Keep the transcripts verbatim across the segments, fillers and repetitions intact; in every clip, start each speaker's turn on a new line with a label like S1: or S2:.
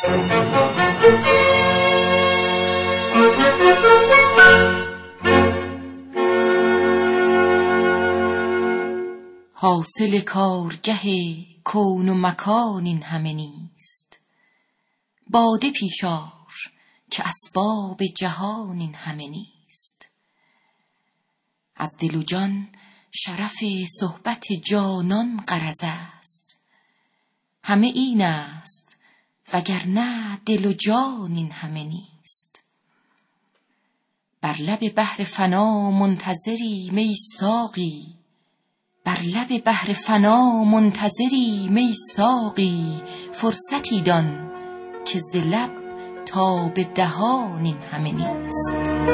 S1: حاصل کارگه کون و مکان این همه نیست. باده پیش آر که اسباب جهان این همه نیست. از دل و جان شرف صحبت جانان غرض است. همه این است وگرنه دل و جان این همه نیست. بر لب بحر فنا منتظری می ساقی، بر لب بحر فنا منتظری می ساقی. فرصتی دان که ز لب تا به دهان این همه نیست.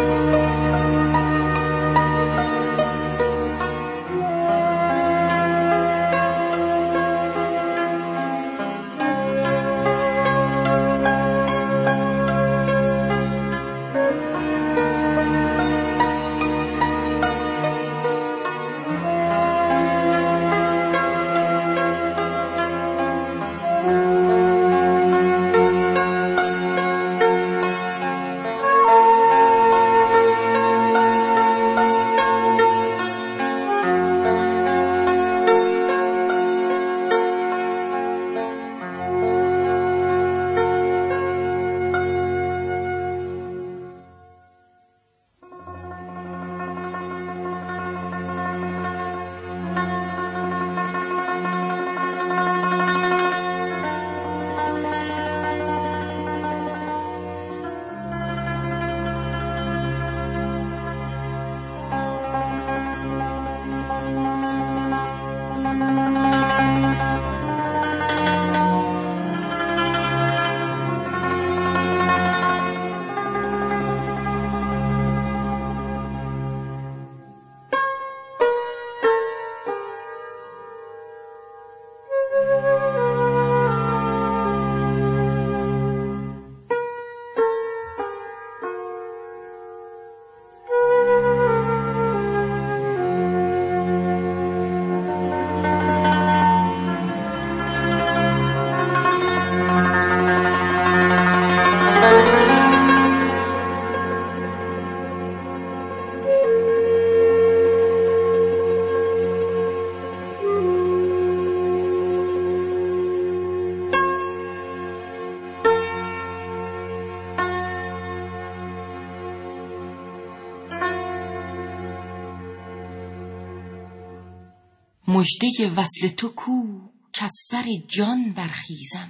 S1: مژده وصل تو کو کز سر جان برخیزم.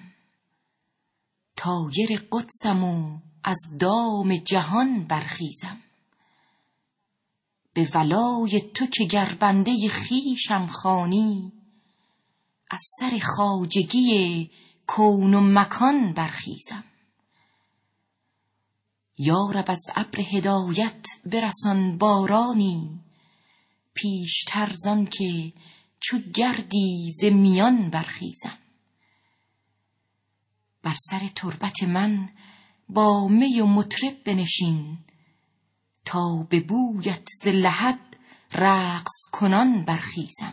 S1: طایر قدسم و از دام جهان برخیزم. به ولای تو که گر بنده خویشم خوانی، از سر خواجگی کون و مکان برخیزم. یا رب از ابر هدایت برسان بارانی، پیشتر زان که چو گردی ز میان برخیزم. بر سر تربت من با می و مطرب بنشین، تا به بویت ز لحد رقص کنان برخیزم.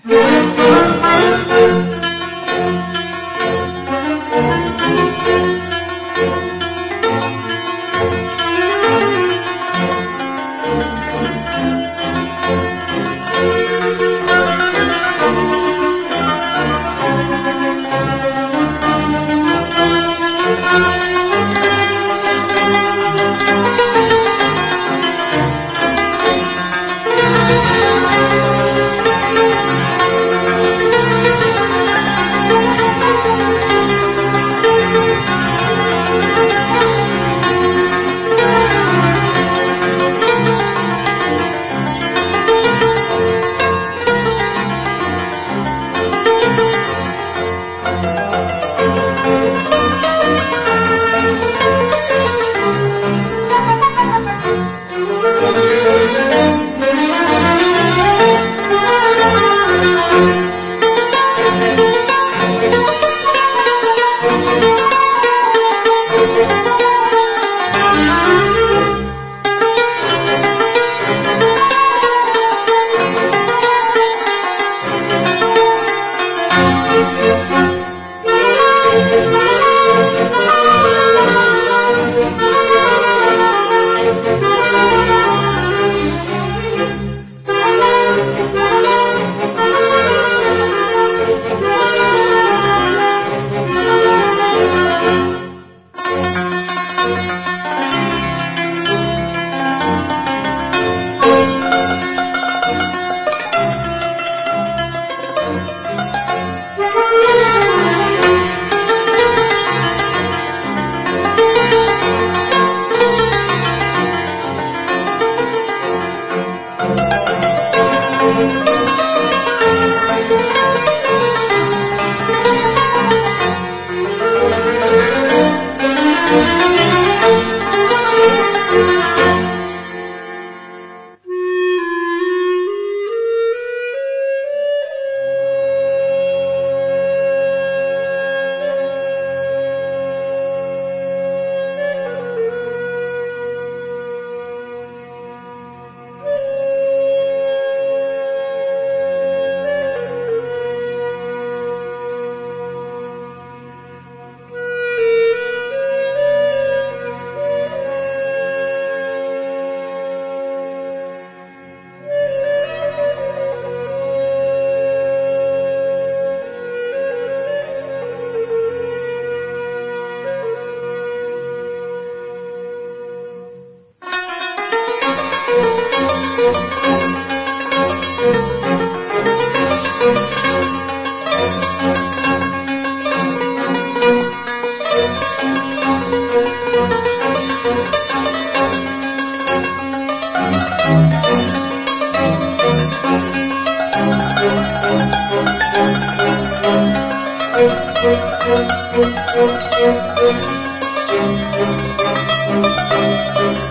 S2: Thank you.